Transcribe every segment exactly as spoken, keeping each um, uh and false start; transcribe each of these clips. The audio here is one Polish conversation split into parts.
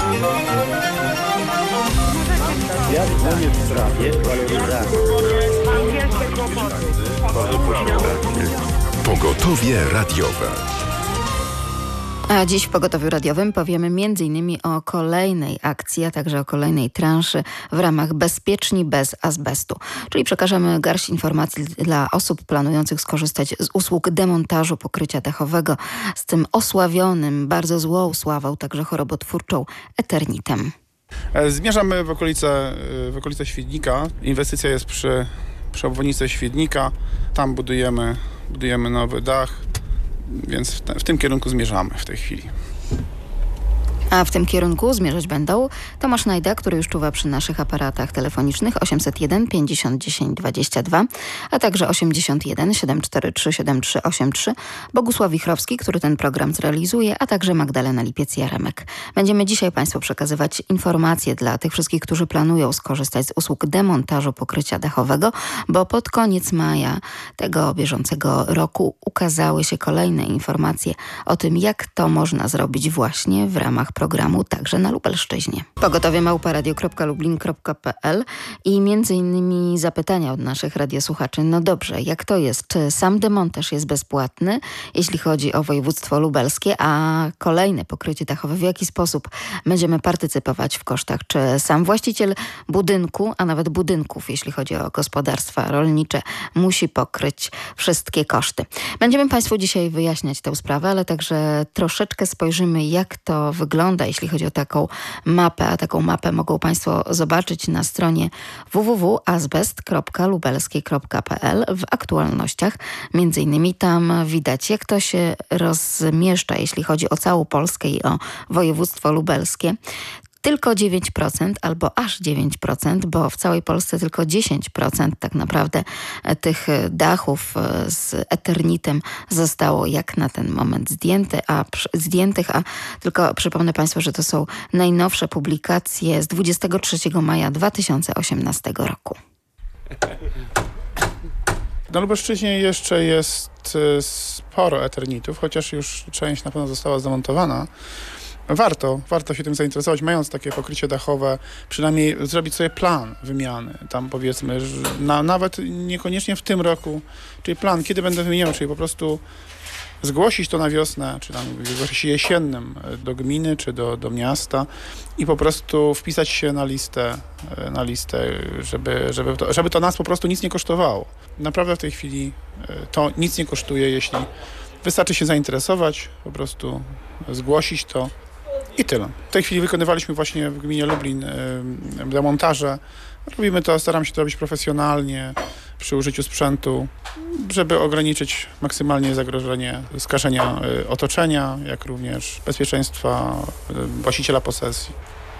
Ja dzwonię w sprawie waloryzacji. Pogotowie radiowe. A dziś w Pogotowiu Radiowym powiemy m.in. o kolejnej akcji, a także o kolejnej transzy w ramach Bezpieczni bez azbestu. Czyli przekażemy garść informacji dla osób planujących skorzystać z usług demontażu pokrycia dachowego z tym osławionym, bardzo złą sławą, także chorobotwórczą eternitem. Zmierzamy w okolice, w okolice Świdnika. Inwestycja jest przy, przy obwodnicy Świdnika. Tam budujemy, budujemy nowy dach. Więc w, te, w tym kierunku zmierzamy w tej chwili. A w tym kierunku zmierzać będą Tomasz Najda, który już czuwa przy naszych aparatach telefonicznych osiemset jeden pięćdziesiąt dziesięć dwadzieścia dwa, a także osiemdziesiąt jeden siedem cztery trzy siedem trzy osiem trzy, Bogusław Wichrowski, który ten program zrealizuje, a także Magdalena Lipiec-Jaremek. Będziemy dzisiaj Państwu przekazywać informacje dla tych wszystkich, którzy planują skorzystać z usług demontażu pokrycia dachowego, bo pod koniec maja tego bieżącego roku ukazały się kolejne informacje o tym, jak to można zrobić właśnie w ramach programu także na Lubelszczyźnie. Pogotowie małpa radio kropka lublin kropka p l i między innymi zapytania od naszych radiosłuchaczy. No dobrze, jak to jest? Czy sam demontaż jest bezpłatny, jeśli chodzi o województwo lubelskie, a kolejne pokrycie dachowe, w jaki sposób będziemy partycypować w kosztach? Czy sam właściciel budynku, a nawet budynków, jeśli chodzi o gospodarstwa rolnicze, musi pokryć wszystkie koszty? Będziemy Państwu dzisiaj wyjaśniać tę sprawę, ale także troszeczkę spojrzymy, jak to wygląda, jeśli chodzi o taką mapę, a taką mapę mogą Państwo zobaczyć na stronie w w w kropka azbest kropka lubelskie kropka p l w aktualnościach. Między innymi tam widać, jak to się rozmieszcza, jeśli chodzi o całą Polskę i o województwo lubelskie. Tylko dziewięć procent albo aż dziewięć procent, bo w całej Polsce tylko dziesięć procent tak naprawdę tych dachów z eternitem zostało jak na ten moment zdjęte, a, zdjętych, a tylko przypomnę Państwu, że to są najnowsze publikacje z dwudziestego trzeciego maja dwa tysiące osiemnastego roku. Na Lubelszczyźnie jeszcze jest sporo eternitów, chociaż już część na pewno została zamontowana. Warto, warto się tym zainteresować, mając takie pokrycie dachowe, przynajmniej zrobić sobie plan wymiany, tam powiedzmy, że na, nawet niekoniecznie w tym roku, czyli plan, kiedy będę wymieniał, czyli po prostu zgłosić to na wiosnę, czy tam w okresie jesiennym do gminy, czy do, do miasta i po prostu wpisać się na listę, na listę żeby, żeby, to, żeby to nas po prostu nic nie kosztowało. Naprawdę w tej chwili to nic nie kosztuje, jeśli wystarczy się zainteresować, po prostu zgłosić to. I tyle. W tej chwili wykonywaliśmy właśnie w gminie Lublin y, demontaże. Robimy to, staram się to robić profesjonalnie, przy użyciu sprzętu, żeby ograniczyć maksymalnie zagrożenie skażenia y, otoczenia, jak również bezpieczeństwa y, właściciela posesji.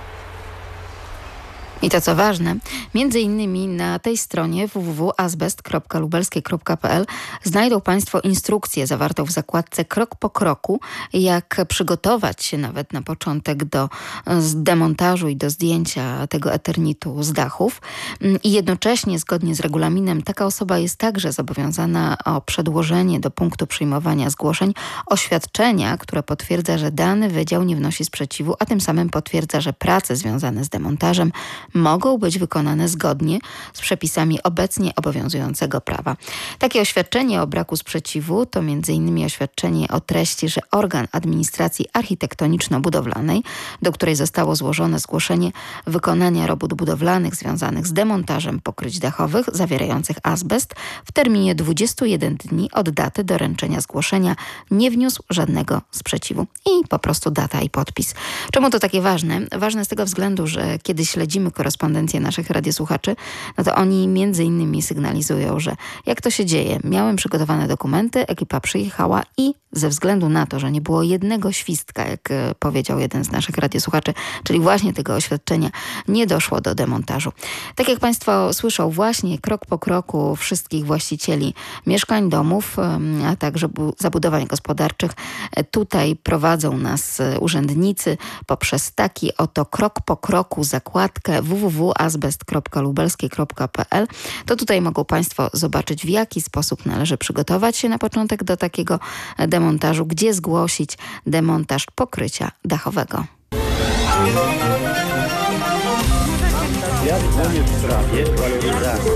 I to co ważne, między innymi na tej stronie w w w kropka azbest kropka lubelskie kropka p l znajdą Państwo instrukcję zawartą w zakładce krok po kroku, jak przygotować się nawet na początek do demontażu i do zdjęcia tego eternitu z dachów. I jednocześnie zgodnie z regulaminem taka osoba jest także zobowiązana o przedłożenie do punktu przyjmowania zgłoszeń oświadczenia, które potwierdza, że dany wydział nie wnosi sprzeciwu, a tym samym potwierdza, że prace związane z demontażem mogą być wykonane zgodnie z przepisami obecnie obowiązującego prawa. Takie oświadczenie o braku sprzeciwu to między innymi oświadczenie o treści, że organ administracji architektoniczno-budowlanej, do której zostało złożone zgłoszenie wykonania robót budowlanych związanych z demontażem pokryć dachowych zawierających azbest, w terminie dwudziestu jeden dni od daty doręczenia zgłoszenia nie wniósł żadnego sprzeciwu. I po prostu data i podpis. Czemu to takie ważne? Ważne z tego względu, że kiedy śledzimy korespondencję naszych radiosłuchaczy, no to oni między innymi sygnalizują, że jak to się dzieje, miałem przygotowane dokumenty, ekipa przyjechała i ze względu na to, że nie było jednego świstka, jak powiedział jeden z naszych radiosłuchaczy, czyli właśnie tego oświadczenia, nie doszło do demontażu. Tak jak Państwo słyszą, właśnie krok po kroku wszystkich właścicieli mieszkań, domów, a także zabudowań gospodarczych, tutaj prowadzą nas urzędnicy poprzez taki oto krok po kroku zakładkę w w w kropka azbest kropka lubelskie kropka p l. To tutaj mogą Państwo zobaczyć, w jaki sposób należy przygotować się na początek do takiego demontażu, gdzie zgłosić demontaż pokrycia dachowego. Ja dzwonię w sprawie waloryzacji.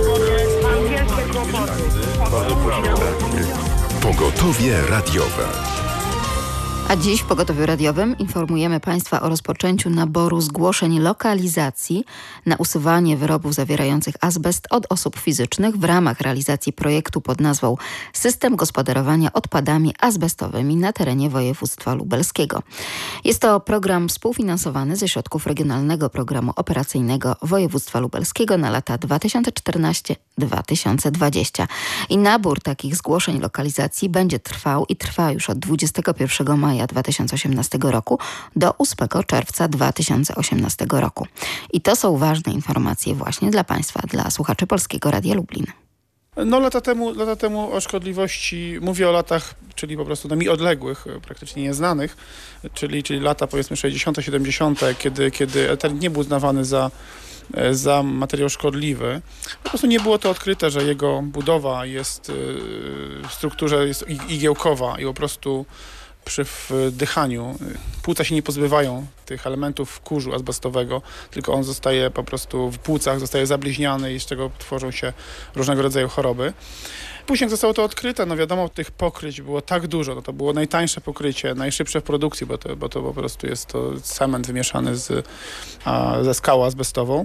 Pogotowie radiowe. A dziś w Pogotowiu Radiowym informujemy Państwa o rozpoczęciu naboru zgłoszeń lokalizacji na usuwanie wyrobów zawierających azbest od osób fizycznych w ramach realizacji projektu pod nazwą System gospodarowania odpadami azbestowymi na terenie województwa lubelskiego. Jest to program współfinansowany ze środków Regionalnego Programu Operacyjnego Województwa Lubelskiego na lata dwa tysiące czternasty do dwa tysiące dwudziestego. I nabór takich zgłoszeń lokalizacji będzie trwał i trwa już od dwudziestego pierwszego maja dwa tysiące osiemnastego roku do ósmego czerwca dwa tysiące osiemnastego roku. I to są ważne informacje właśnie dla Państwa, dla słuchaczy Polskiego Radia Lublin. No lata temu, lata temu o szkodliwości, mówię o latach, czyli po prostu no, mi odległych, praktycznie nieznanych, czyli, czyli lata powiedzmy sześćdziesiąte, siedemdziesiąte, kiedy, kiedy eternit nie był uznawany za, za materiał szkodliwy. Po prostu nie było to odkryte, że jego budowa jest w strukturze jest igiełkowa i po prostu przy wdychaniu płuca się nie pozbywają tych elementów kurzu azbestowego, tylko on zostaje po prostu w płucach, zostaje zabliźniany i z czego tworzą się różnego rodzaju choroby. Później jak zostało to odkryte, no wiadomo, tych pokryć było tak dużo, no to było najtańsze pokrycie, najszybsze w produkcji, bo to, bo to po prostu jest to cement wymieszany z, a, ze skałą azbestową.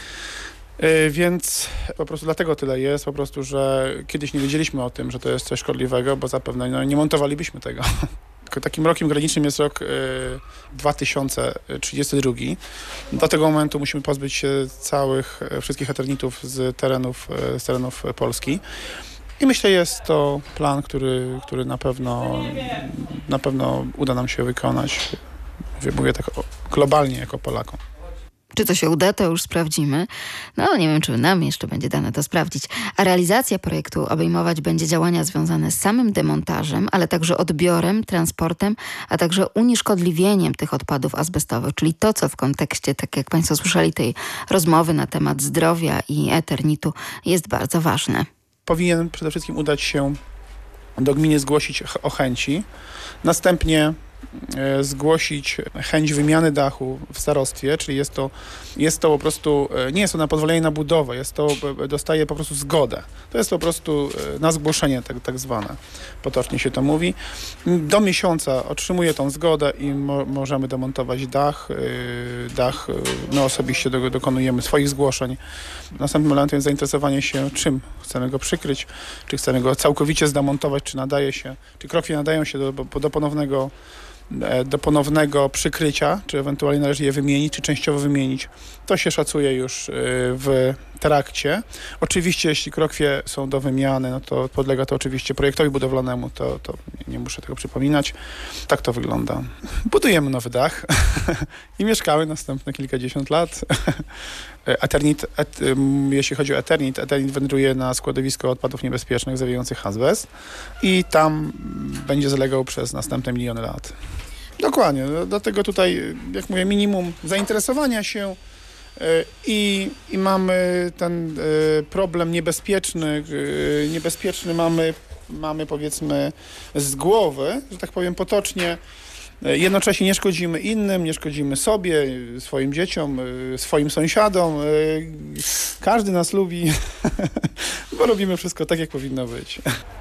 Yy, więc po prostu dlatego tyle jest, po prostu, że kiedyś nie wiedzieliśmy o tym, że to jest coś szkodliwego, bo zapewne no, nie montowalibyśmy tego. Takim rokiem granicznym jest rok y, dwa tysiące trzydziesty drugi. Do tego momentu musimy pozbyć się całych, wszystkich eternitów z terenów, z terenów Polski. I myślę, jest to plan, który, który na pewno, na pewno uda nam się wykonać. Mówię tak globalnie jako Polakom. Czy to się uda, to już sprawdzimy. No nie wiem, czy nam jeszcze będzie dane to sprawdzić. A realizacja projektu obejmować będzie działania związane z samym demontażem, ale także odbiorem, transportem, a także unieszkodliwieniem tych odpadów azbestowych, czyli to, co w kontekście, tak jak Państwo słyszeli, tej rozmowy na temat zdrowia i eternitu jest bardzo ważne. Powinien przede wszystkim udać się do gminy zgłosić o chęci, następnie zgłosić chęć wymiany dachu w starostwie, czyli jest to, jest to po prostu, nie jest to na pozwolenie na budowę, jest to, dostaje po prostu zgodę. To jest po prostu na zgłoszenie tak, tak zwane, potocznie się to mówi. Do miesiąca otrzymuje tą zgodę i mo, możemy demontować dach. Dach, my osobiście do, dokonujemy swoich zgłoszeń. Następnym elementem jest zainteresowanie się, czym chcemy go przykryć, czy chcemy go całkowicie zdemontować, czy nadaje się, czy krokwie nadają się do, do ponownego do ponownego przykrycia, czy ewentualnie należy je wymienić, czy częściowo wymienić. To się szacuje już w trakcie. Oczywiście, jeśli krokwie są do wymiany, no to podlega to oczywiście projektowi budowlanemu, to, to nie muszę tego przypominać. Tak to wygląda. Budujemy nowy dach i mieszkamy następne kilkadziesiąt lat. Eternit, et, jeśli chodzi o Eternit, Eternit wędruje na składowisko odpadów niebezpiecznych zawierających azbest i tam będzie zalegał przez następne miliony lat. Dokładnie, dlatego tutaj, jak mówię, minimum zainteresowania się i, i mamy ten problem niebezpieczny, niebezpieczny mamy, mamy powiedzmy z głowy, że tak powiem potocznie. Jednocześnie nie szkodzimy innym, nie szkodzimy sobie, swoim dzieciom, swoim sąsiadom. Każdy nas lubi, bo robimy wszystko tak, jak powinno być.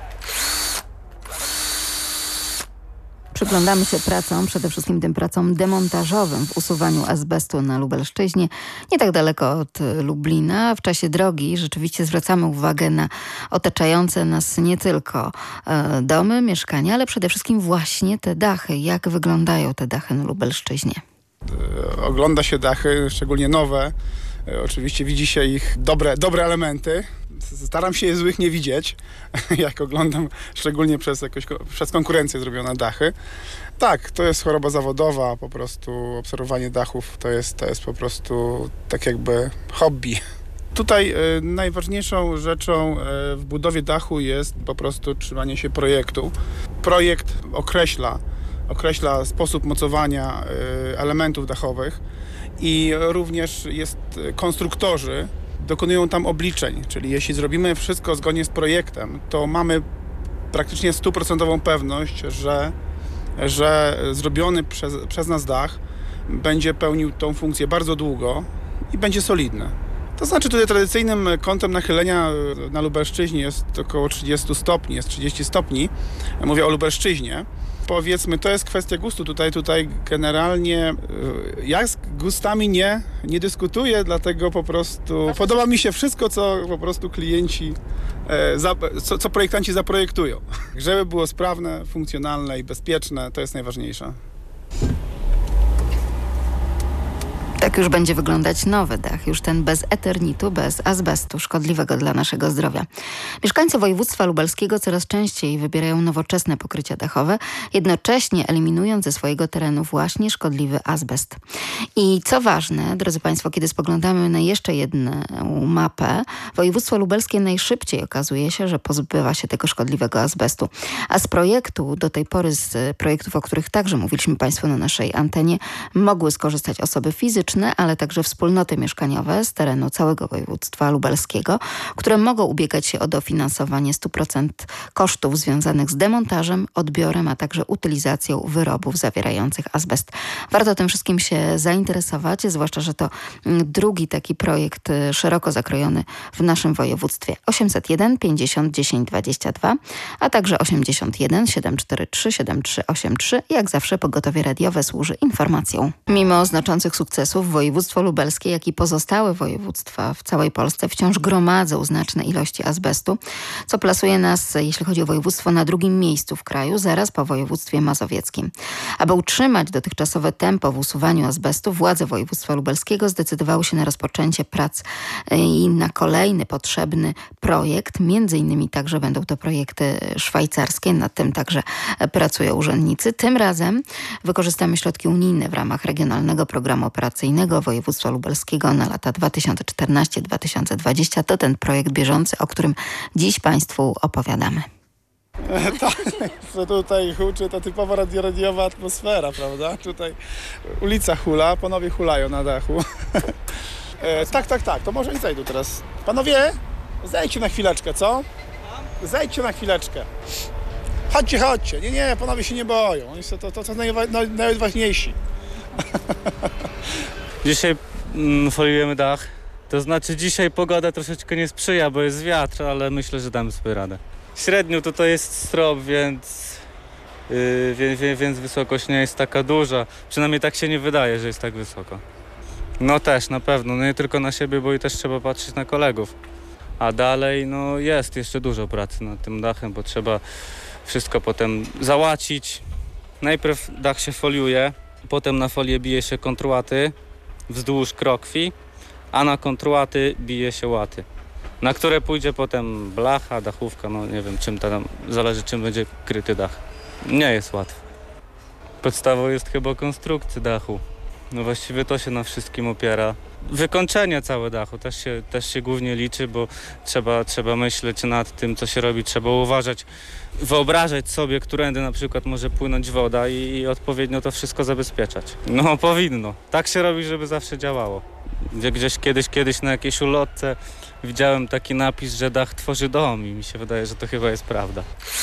Przyglądamy się pracom, przede wszystkim tym pracom demontażowym w usuwaniu azbestu na Lubelszczyźnie, nie tak daleko od Lublina. W czasie drogi rzeczywiście zwracamy uwagę na otaczające nas nie tylko e, domy, mieszkania, ale przede wszystkim właśnie te dachy. Jak wyglądają te dachy na Lubelszczyźnie? E, ogląda się dachy, szczególnie nowe. E, oczywiście widzi się ich dobre, dobre elementy. Staram się je złych nie widzieć, jak oglądam, szczególnie przez, jakoś, przez konkurencję zrobione dachy. Tak, to jest choroba zawodowa, po prostu obserwowanie dachów to jest, to jest po prostu tak jakby hobby. Tutaj y, najważniejszą rzeczą y, w budowie dachu jest po prostu trzymanie się projektu. Projekt określa, określa sposób mocowania y, elementów dachowych i również jest konstruktorzy, dokonują tam obliczeń, czyli jeśli zrobimy wszystko zgodnie z projektem, to mamy praktycznie stuprocentową pewność, że, że zrobiony przez, przez nas dach będzie pełnił tą funkcję bardzo długo i będzie solidny. To znaczy tutaj tradycyjnym kątem nachylenia na Lubelszczyźnie jest około trzydzieści stopni, jest trzydzieści stopni. Mówię o Lubelszczyźnie. Powiedzmy, to jest kwestia gustu. Tutaj, tutaj generalnie ja z gustami nie, nie dyskutuję, dlatego po prostu podoba mi się wszystko, co po prostu klienci, co, co projektanci zaprojektują. Żeby było sprawne, funkcjonalne i bezpieczne, to jest najważniejsze. Tak już będzie wyglądać nowy dach, już ten bez eternitu, bez azbestu, szkodliwego dla naszego zdrowia. Mieszkańcy województwa lubelskiego coraz częściej wybierają nowoczesne pokrycia dachowe, jednocześnie eliminując ze swojego terenu właśnie szkodliwy azbest. I co ważne, drodzy Państwo, kiedy spoglądamy na jeszcze jedną mapę, województwo lubelskie najszybciej okazuje się, że pozbywa się tego szkodliwego azbestu. A z projektu, do tej pory z projektów, o których także mówiliśmy Państwu na naszej antenie, mogły skorzystać osoby fizyczne, ale także wspólnoty mieszkaniowe z terenu całego województwa lubelskiego, które mogą ubiegać się o dofinansowanie stu procent kosztów związanych z demontażem, odbiorem, a także utylizacją wyrobów zawierających azbest. Warto tym wszystkim się zainteresować, zwłaszcza, że to drugi taki projekt szeroko zakrojony w naszym województwie. osiemset jeden pięćdziesiąt dziesięć dwadzieścia dwa, a także osiemdziesiąt jeden siedemset czterdzieści trzy siedemdziesiąt trzy osiemdziesiąt trzy. Jak zawsze pogotowie radiowe służy informacją. Mimo znaczących sukcesów województwo lubelskie, jak i pozostałe województwa w całej Polsce wciąż gromadzą znaczne ilości azbestu, co plasuje nas, jeśli chodzi o województwo, na drugim miejscu w kraju, zaraz po województwie mazowieckim. Aby utrzymać dotychczasowe tempo w usuwaniu azbestu, władze województwa lubelskiego zdecydowały się na rozpoczęcie prac i na kolejny potrzebny projekt. Między innymi także będą to projekty szwajcarskie, nad tym także pracują urzędnicy. Tym razem wykorzystamy środki unijne w ramach Regionalnego Programu Operacyjnego Województwa Lubelskiego na lata dwa tysiące czternaście do dwa tysiące dwudziestego. To ten projekt bieżący, o którym dziś Państwu opowiadamy. Tak, to tutaj huczy ta typowa radio, radiowa atmosfera, prawda? Tutaj ulica hula, panowie hulają na dachu. E, tak, tak, tak, to może i zejdą teraz. Panowie, zejdźcie na chwileczkę, co? Zejdźcie na chwileczkę. Chodźcie, chodźcie. Nie, nie, panowie się nie boją. Oni są to, to, to najwa- najważniejsi. Dzisiaj mm, foliujemy dach. To znaczy dzisiaj pogoda troszeczkę nie sprzyja, bo jest wiatr, ale myślę, że damy sobie radę. Średnio tutaj jest strop, więc, yy, wie, wie, więc wysokość nie jest taka duża. Przynajmniej tak się nie wydaje, że jest tak wysoko. No też, na pewno. No nie tylko na siebie, bo i też trzeba patrzeć na kolegów. A dalej, no jest jeszcze dużo pracy nad tym dachem, bo trzeba wszystko potem załacić. Najpierw dach się foliuje, potem na folię bije się kontruaty wzdłuż krokwi, a na kontruaty bije się łaty, na które pójdzie potem blacha, dachówka, no nie wiem czym tam, zależy czym będzie kryty dach. Nie jest łatwo. Podstawą jest chyba konstrukcja dachu. No właściwie to się na wszystkim opiera. Wykończenie całe dachu też się, też się głównie liczy, bo trzeba, trzeba myśleć nad tym, co się robi, trzeba uważać, wyobrażać sobie, którędy na przykład może płynąć woda i, i odpowiednio to wszystko zabezpieczać. No powinno. Tak się robi, żeby zawsze działało. Gdzieś kiedyś, kiedyś na jakiejś ulotce widziałem taki napis, że dach tworzy dom i mi się wydaje, że to chyba jest prawda.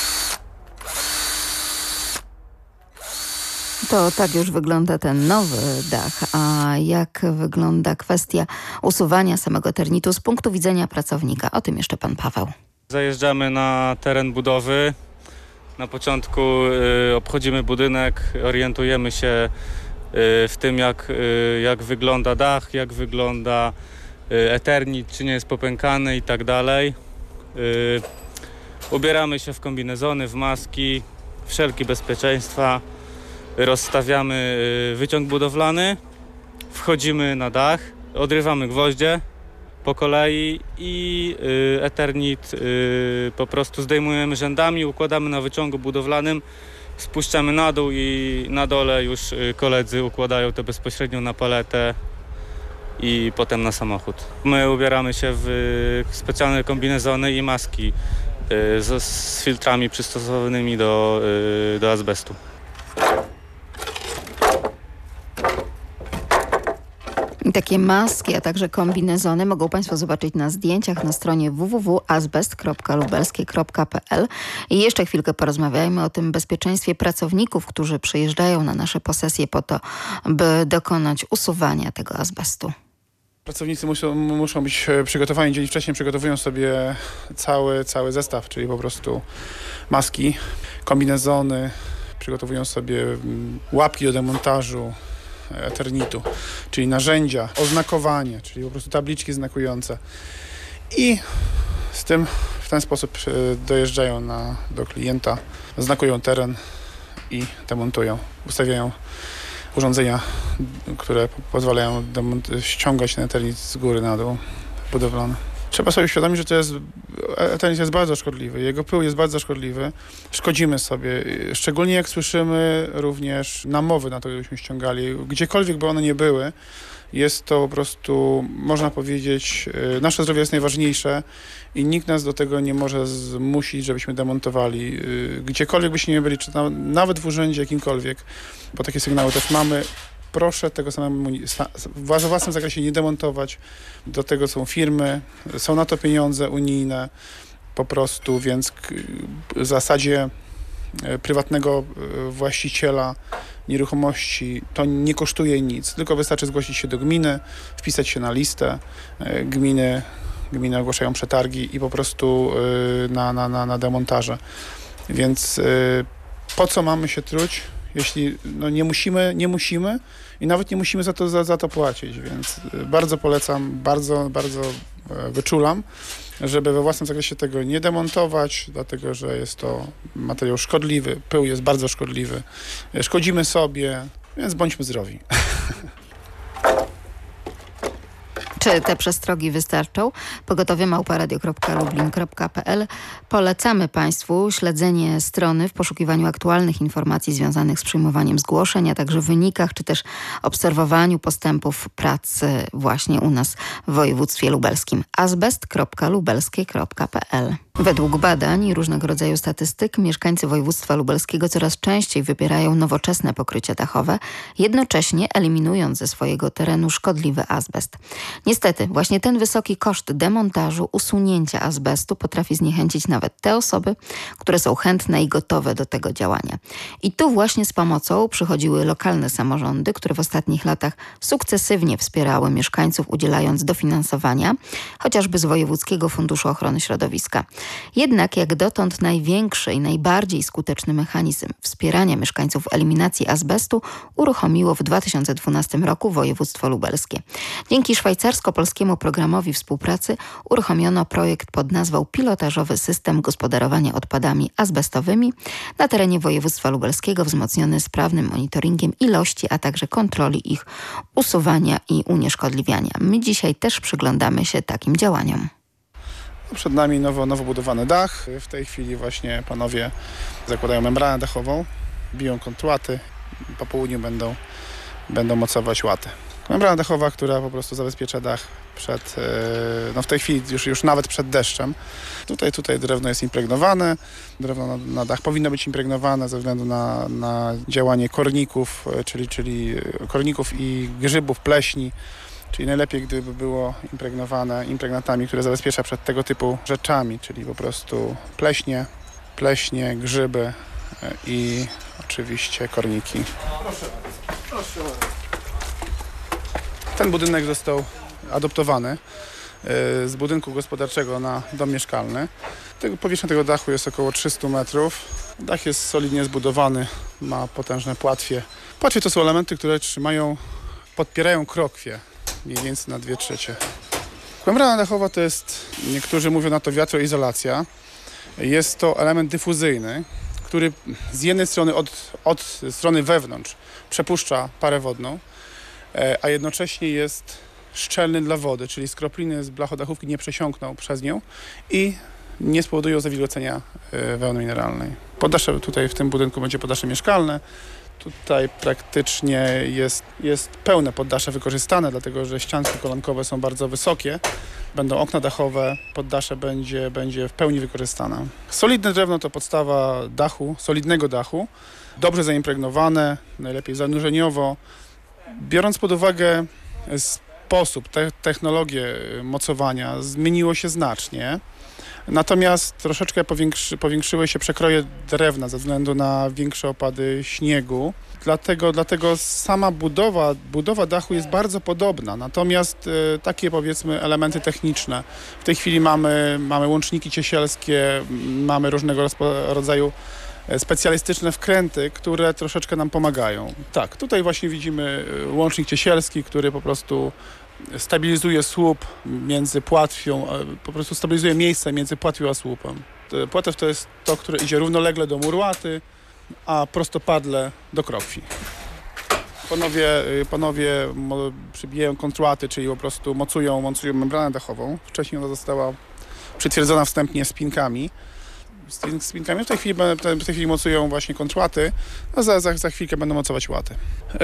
To tak już wygląda ten nowy dach. A jak wygląda kwestia usuwania samego eternitu z punktu widzenia pracownika? O tym jeszcze pan Paweł. Zajeżdżamy na teren budowy. Na początku y, obchodzimy budynek, orientujemy się y, w tym, jak, y, jak wygląda dach, jak wygląda y, eternit, czy nie jest popękany i tak dalej. Y, ubieramy się w kombinezony, w maski, wszelkie bezpieczeństwa. Rozstawiamy wyciąg budowlany, wchodzimy na dach, odrywamy gwoździe po kolei i eternit po prostu zdejmujemy rzędami, układamy na wyciągu budowlanym, spuszczamy na dół i na dole już koledzy układają to bezpośrednio na paletę i potem na samochód. My ubieramy się w specjalne kombinezony i maski z, z filtrami przystosowanymi do, do azbestu. I takie maski, a także kombinezony mogą Państwo zobaczyć na zdjęciach na stronie w w w kropka azbest kropka lubelskie kropka p l. I jeszcze chwilkę porozmawiajmy o tym bezpieczeństwie pracowników, którzy przyjeżdżają na nasze posesje po to, by dokonać usuwania tego azbestu. Pracownicy muszą, muszą być przygotowani, dzień wcześniej przygotowują sobie cały, cały zestaw, czyli po prostu maski, kombinezony, przygotowują sobie łapki do demontażu eternitu, czyli narzędzia, oznakowanie, czyli po prostu tabliczki znakujące. I z tym w ten sposób dojeżdżają na, do klienta, znakują teren i demontują, ustawiają urządzenia, które pozwalają demont- ściągać ten eternit z góry na dół budowlany. Trzeba sobie uświadomić, że to jest, eternit jest bardzo szkodliwy, jego pył jest bardzo szkodliwy, szkodzimy sobie, szczególnie jak słyszymy również namowy na to, żebyśmy ściągali, gdziekolwiek by one nie były, jest to po prostu, można powiedzieć, nasze zdrowie jest najważniejsze i nikt nas do tego nie może zmusić, żebyśmy demontowali. Gdziekolwiek byśmy nie byli, czy nawet w urzędzie jakimkolwiek, bo takie sygnały też mamy, proszę tego samemu w własnym zakresie nie demontować. Do tego są firmy, są na to pieniądze unijne po prostu, więc w zasadzie prywatnego właściciela nieruchomości to nie kosztuje nic, tylko wystarczy zgłosić się do gminy, wpisać się na listę. Gminy, gminy ogłaszają przetargi i po prostu na, na, na, na demontaże. Więc po co mamy się truć, jeśli no nie musimy, nie musimy i nawet nie musimy za to, za, za to płacić, więc bardzo polecam, bardzo, bardzo wyczulam, żeby we własnym zakresie tego nie demontować, dlatego że jest to materiał szkodliwy, pył jest bardzo szkodliwy, szkodzimy sobie, więc bądźmy zdrowi. Czy te przestrogi wystarczą? Pogotowie małpa radio kropka lublin kropka p l. Polecamy Państwu śledzenie strony w poszukiwaniu aktualnych informacji związanych z przyjmowaniem zgłoszeń, a także wynikach, czy też obserwowaniu postępów pracy właśnie u nas w województwie lubelskim. azbest kropka lubelskie kropka p l. Według badań i różnego rodzaju statystyk mieszkańcy województwa lubelskiego coraz częściej wybierają nowoczesne pokrycie dachowe, jednocześnie eliminując ze swojego terenu szkodliwy azbest. Niestety, właśnie ten wysoki koszt demontażu, usunięcia azbestu potrafi zniechęcić nawet te osoby, które są chętne i gotowe do tego działania. I tu właśnie z pomocą przychodziły lokalne samorządy, które w ostatnich latach sukcesywnie wspierały mieszkańców, udzielając dofinansowania, chociażby z Wojewódzkiego Funduszu Ochrony Środowiska. Jednak jak dotąd największy i najbardziej skuteczny mechanizm wspierania mieszkańców eliminacji azbestu uruchomiło w dwa tysiące dwunastym roku województwo lubelskie. Dzięki szwajcarsko-polskiemu programowi współpracy uruchomiono projekt pod nazwą Pilotażowy System Gospodarowania Odpadami Azbestowymi na terenie województwa lubelskiego, wzmocniony sprawnym monitoringiem ilości, a także kontroli ich usuwania i unieszkodliwiania. My dzisiaj też przyglądamy się takim działaniom. Przed nami nowo, nowo budowany dach. W tej chwili właśnie panowie zakładają membranę dachową, biją kontrłaty, po południu będą, będą mocować łaty. Membrana dachowa, która po prostu zabezpiecza dach przed, no w tej chwili już, już nawet przed deszczem. Tutaj, tutaj drewno jest impregnowane, drewno na, na dach powinno być impregnowane ze względu na, na działanie korników, czyli, czyli korników i grzybów, pleśni. Czyli najlepiej, gdyby było impregnowane impregnatami, które zabezpiecza przed tego typu rzeczami, czyli po prostu pleśnie, pleśnie, grzyby i oczywiście korniki. Proszę bardzo, proszę bardzo. Ten budynek został adoptowany z budynku gospodarczego na dom mieszkalny. Powierzchnia tego dachu jest około trzysta metrów. Dach jest solidnie zbudowany, ma potężne płatwie. Płatwie to są elementy, które trzymają, podpierają krokwie. Mniej więcej na dwie trzecie. Membrana dachowa to jest, niektórzy mówią na to wiatroizolacja. Jest to element dyfuzyjny, który z jednej strony od, od strony wewnątrz przepuszcza parę wodną, a jednocześnie jest szczelny dla wody, czyli skropliny z blachodachówki nie przesiąkną przez nią i nie spowodują zawilgocenia wełny mineralnej. Poddasze tutaj w tym budynku będzie poddasze mieszkalne. Tutaj praktycznie jest, jest pełne poddasze wykorzystane, dlatego że ścianki kolankowe są bardzo wysokie. Będą okna dachowe, poddasze będzie, będzie w pełni wykorzystane. Solidne drewno to podstawa dachu, solidnego dachu. Dobrze zaimpregnowane, najlepiej zanurzeniowo. Biorąc pod uwagę sposób, te, technologię mocowania zmieniło się znacznie. Natomiast troszeczkę powiększy, powiększyły się przekroje drewna ze względu na większe opady śniegu. Dlatego, dlatego sama budowa, budowa dachu jest bardzo podobna. Natomiast y, takie powiedzmy elementy techniczne. W tej chwili mamy, mamy łączniki ciesielskie, mamy różnego rodzaju specjalistyczne wkręty, które troszeczkę nam pomagają. Tak, tutaj właśnie widzimy łącznik ciesielski, który po prostu stabilizuje słup między płatwią, po prostu stabilizuje miejsce między płatwią a słupem. Płatew to jest to, które idzie równolegle do murłaty, a prostopadle do krokwi. Panowie, panowie przybijają kontruaty, czyli po prostu mocują, mocują membranę dachową. Wcześniej ona została przytwierdzona wstępnie spinkami. Spinkami w tej chwili, w tej chwili mocują właśnie kontruaty, a za, za, za chwilkę będą mocować łaty.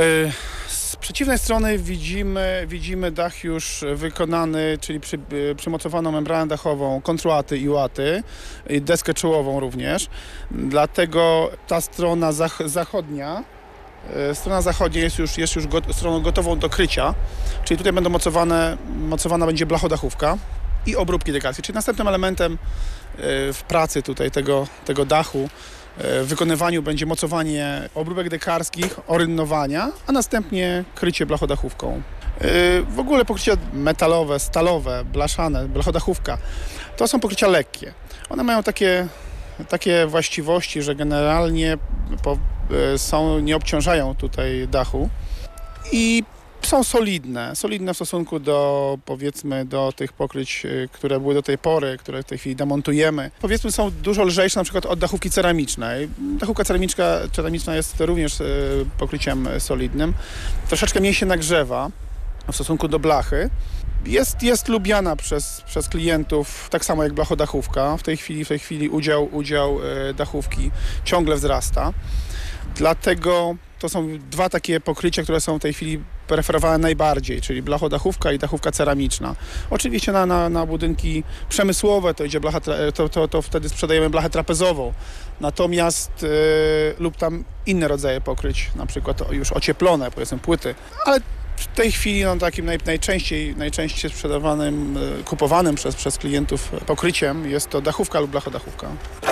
Z przeciwnej strony widzimy, widzimy dach już wykonany, czyli przy, przymocowaną membranę dachową, kontruaty i łaty, i deskę czołową również. Dlatego ta strona zach, zachodnia, strona zachodnia jest już, jest już got, stroną gotową do krycia, czyli tutaj będą mocowane, mocowana będzie blachodachówka i obróbki dekarskie, czyli następnym elementem w pracy tutaj tego, tego dachu, w wykonywaniu będzie mocowanie obróbek dekarskich, orynnowania, a następnie krycie blachodachówką. W ogóle pokrycia metalowe, stalowe, blaszane, blachodachówka to są pokrycia lekkie. One mają takie, takie właściwości, że generalnie po, są, nie obciążają tutaj dachu i są solidne, solidne w stosunku do, powiedzmy, do tych pokryć, które były do tej pory, które w tej chwili demontujemy. Powiedzmy, są dużo lżejsze na przykład od dachówki ceramicznej. Dachówka ceramiczna, ceramiczna jest również y, pokryciem solidnym. Troszeczkę mniej się nagrzewa w stosunku do blachy. Jest, jest lubiana przez, przez klientów, tak samo jak blachodachówka. W tej chwili, w tej chwili udział, udział y, dachówki ciągle wzrasta. Dlatego to są dwa takie pokrycia, które są w tej chwili preferowane najbardziej, czyli blachodachówka i dachówka ceramiczna. Oczywiście na, na, na budynki przemysłowe to idzie blacha, to, to, to wtedy sprzedajemy blachę trapezową. Natomiast yy, lub tam inne rodzaje pokryć, na przykład już ocieplone, powiedzmy płyty. Ale w tej chwili no, takim naj, najczęściej, najczęściej sprzedawanym, yy, kupowanym przez, przez klientów pokryciem jest to dachówka lub blachodachówka.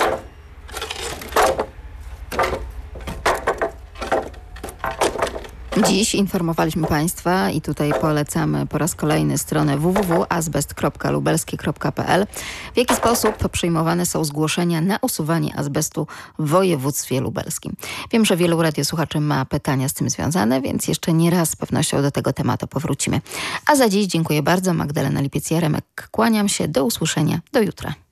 Dziś informowaliśmy Państwa i tutaj polecamy po raz kolejny stronę w w w kropka azbest kropka lubelskie kropka p l, w jaki sposób przyjmowane są zgłoszenia na usuwanie azbestu w województwie lubelskim. Wiem, że wielu radiosłuchaczy ma pytania z tym związane, więc jeszcze nie raz z pewnością do tego tematu powrócimy. A za dziś dziękuję bardzo. Magdalena Lipiec-Jaremek. Kłaniam się. Do usłyszenia. Do jutra.